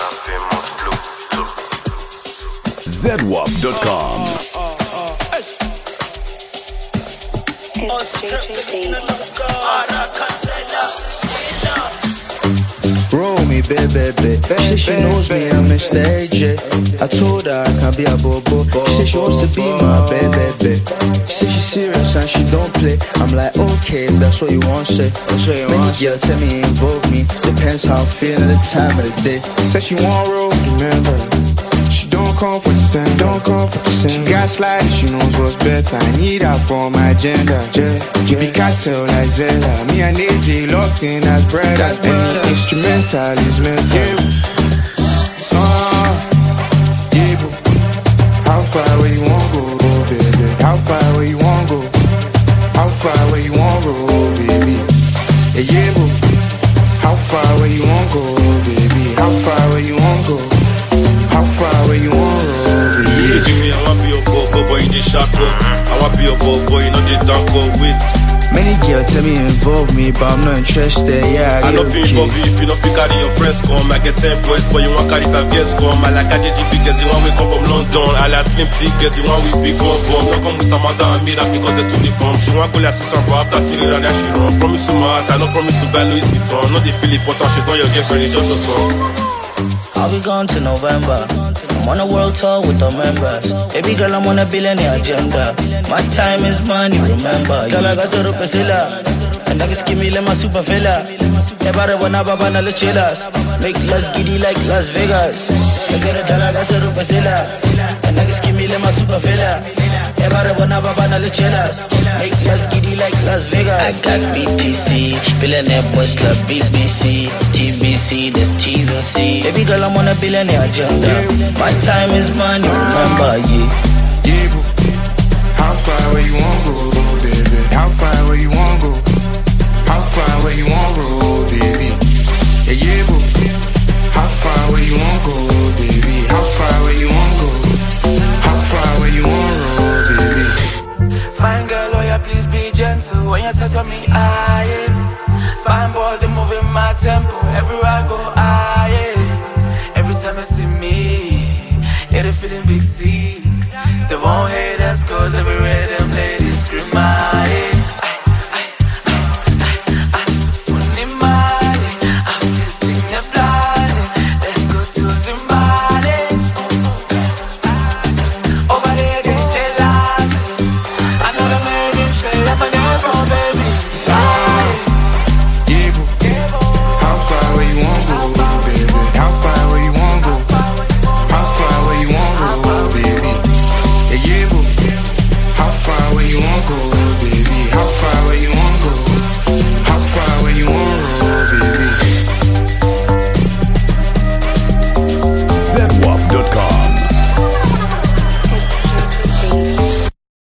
ZWAP.com. Roll me, baby. She knows me, I'm Mr. AJ. I told her I can be a bobo. She said she wants to be my baby. She said she's serious and she don't play. I'm like, okay, if that's what you want, say. Many girls tell me involve me. Depends how I'm feeling at the time of the day. Said she want roll, remember. She don't come for the same. She gaslight, she knows what's better. I need her for my agenda. You be cartel like Zella. Me and AJ locked in as brothers. Any instrumental is mental. Yeah, boo. How far where you want go, baby? How far where you want go? How far where you want go, baby? Yeah, boo. How far where you want go, baby? How far where you want go? How far where you want go, baby? Give me, I want be your boy in the shop. I want be your boy, you know they don't go with. Many girls tell me involve me, but I'm not interested. Yeah, I don't feel involved if you don't feel carry your friends come. I get 10 boys, but you want carry 5 girls come. I like AJG because you want we come from London. I like Slim T because you want we big one bomb. Don't come with Amanda and Mira because they're too different. She want go like Susan for after till and then she run. Promise to my heart, I don't promise to buy Louis Vuitton. Not the feel important, she's not your girlfriend, it's just a talk. I'll be gone to November. I'm on a world tour with the members. Baby girl, I'm on a billionaire agenda. My time is money, remember. Girl, I got a pesilla. And I can give me like my super fella. Everybody wanna baba na chillas. Make less giddy like Las Vegas. Girl, I got a pesilla. And I can give me like my super fella. Everybody wanna baba na chillas. Make less giddy like Las Vegas. I got BTC, billionaire boys club BBC, TBC, there's T's and C's. Baby girl, I'm on a billionaire agenda. My time is money, remember, Yeah, boo. How far where you want go, baby? How far where you want go? How far where you want go, baby? Yeah, boo. How far where you want go, baby? How far where you want go? How far where you want go, baby? Fine girl, oh yeah, please be gentle. When you touch on me, fine boy, they moving my tempo. Everywhere I go, Every time you see me, yeah, they feeling big C.